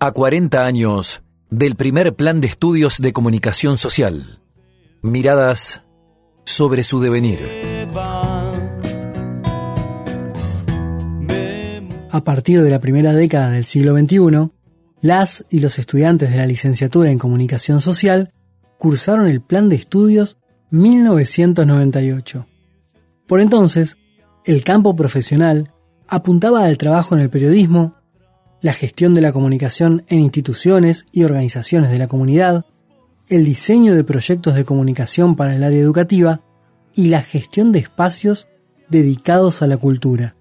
A 40 años del primer Plan de Estudios de Comunicación Social. Miradas sobre su devenir. A partir de la primera década del siglo XXI, las y los estudiantes de la licenciatura en Comunicación Social cursaron el Plan de Estudios 1998. Por entonces, el campo profesional apuntaba al trabajo en el periodismo, la gestión de la comunicación en instituciones y organizaciones de la comunidad, el diseño de proyectos de comunicación para el área educativa y la gestión de espacios dedicados a la cultura.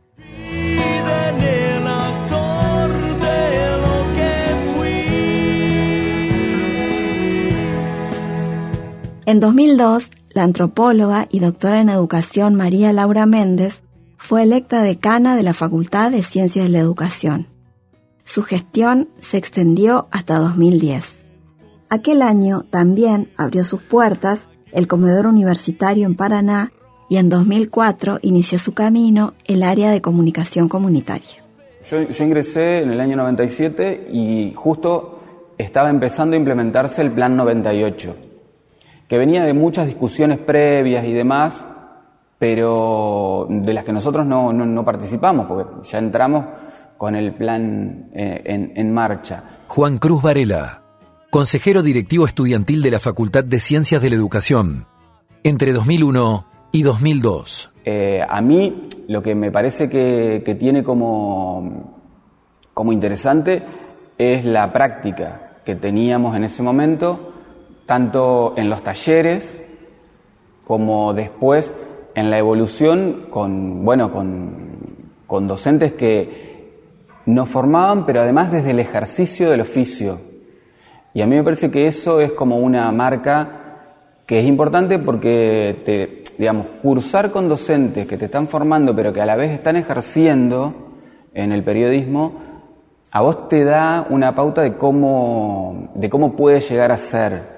En 2002, la antropóloga y doctora en educación María Laura Méndez fue electa decana de la Facultad de Ciencias de la Educación. Su gestión se extendió hasta 2010. Aquel año también abrió sus puertas el comedor universitario en Paraná y en 2004 inició su camino el área de comunicación comunitaria. Yo ingresé en el año 97 y justo estaba empezando a implementarse el Plan 98, que venía de muchas discusiones previas y demás, pero de las que nosotros no participamos, porque ya entramos con el plan en marcha. Juan Cruz Varela, consejero directivo estudiantil de la Facultad de Ciencias de la Educación, entre 2001 y 2002. A mí lo que me parece que tiene como interesante es la práctica que teníamos en ese momento, tanto en los talleres como después en la evolución con docentes que nos formaban, pero además desde el ejercicio del oficio. Y a mí me parece que eso es como una marca que es importante porque cursar con docentes que te están formando pero que a la vez están ejerciendo en el periodismo, a vos te da una pauta de cómo puede llegar a ser.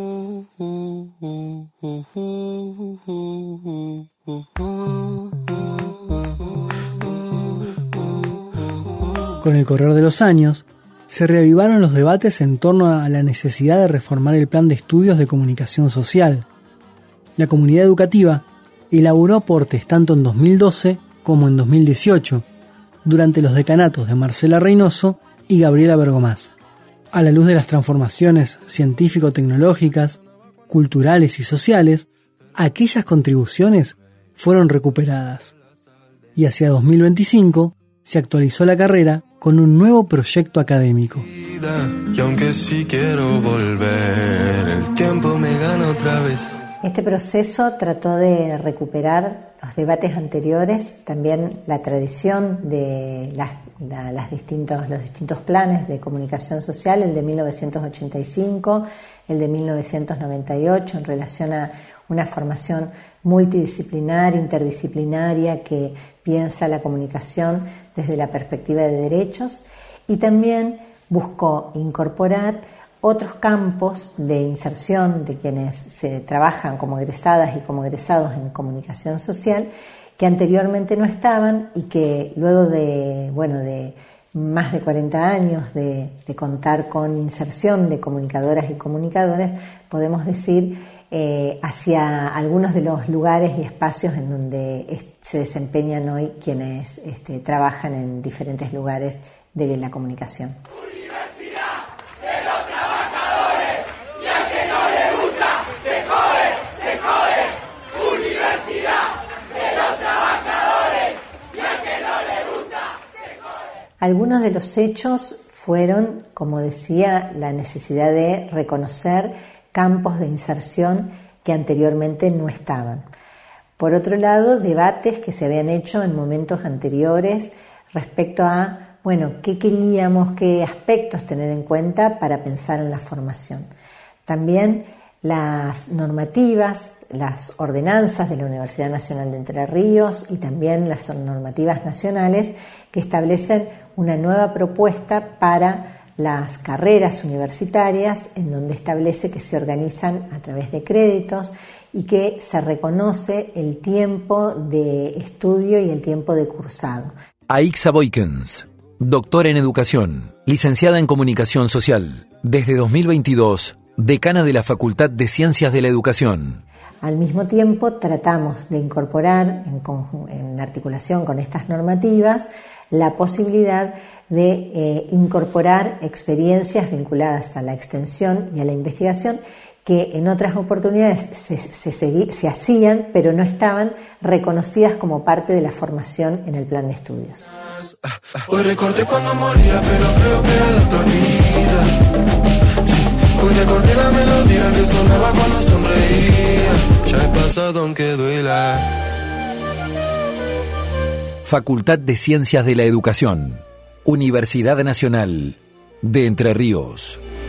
Con el correr de los años, se reavivaron los debates en torno a la necesidad de reformar el Plan de Estudios de Comunicación Social. La comunidad educativa elaboró aportes tanto en 2012 como en 2018, durante los decanatos de Marcela Reynoso y Gabriela Bergomás. A la luz de las transformaciones científico-tecnológicas, culturales y sociales, aquellas contribuciones fueron recuperadas. Y hacia 2025 se actualizó la carrera con un nuevo proyecto académico. Y aunque sí quiero volver, el tiempo me gana otra vez. Este proceso trató de recuperar los debates anteriores, también la tradición de los distintos planes de comunicación social, el de 1985, el de 1998, en relación a una formación multidisciplinar, interdisciplinaria, que piensa la comunicación desde la perspectiva de derechos, y también buscó incorporar otros campos de inserción de quienes se trabajan como egresadas y como egresados en comunicación social, que anteriormente no estaban y que luego de más de 40 años de contar con inserción de comunicadoras y comunicadores, podemos decir hacia algunos de los lugares y espacios en donde se desempeñan hoy quienes trabajan en diferentes lugares de la comunicación. Algunos de los hechos fueron, como decía, la necesidad de reconocer campos de inserción que anteriormente no estaban. Por otro lado, debates que se habían hecho en momentos anteriores respecto a, qué queríamos, qué aspectos tener en cuenta para pensar en la formación. También las normativas, las ordenanzas de la Universidad Nacional de Entre Ríos y también las normativas nacionales que establecen una nueva propuesta para las carreras universitarias, en donde establece que se organizan a través de créditos y que se reconoce el tiempo de estudio y el tiempo de cursado. Aixa Boykens, doctora en educación, Licenciada en Comunicación Social. Desde 2022, decana de la Facultad de Ciencias de la Educación. Al mismo tiempo, tratamos de incorporar, en articulación con estas normativas, la posibilidad de incorporar experiencias vinculadas a la extensión y a la investigación que en otras oportunidades se hacían, pero no estaban reconocidas como parte de la formación en el plan de estudios. Hoy recordé cuando moría, pero creo que era la otra vida. Hoy recordé la melodía que sonaba cuando sonreía. Ya he pasado aunque duela. Facultad de Ciencias de la Educación. Universidad Nacional de Entre Ríos.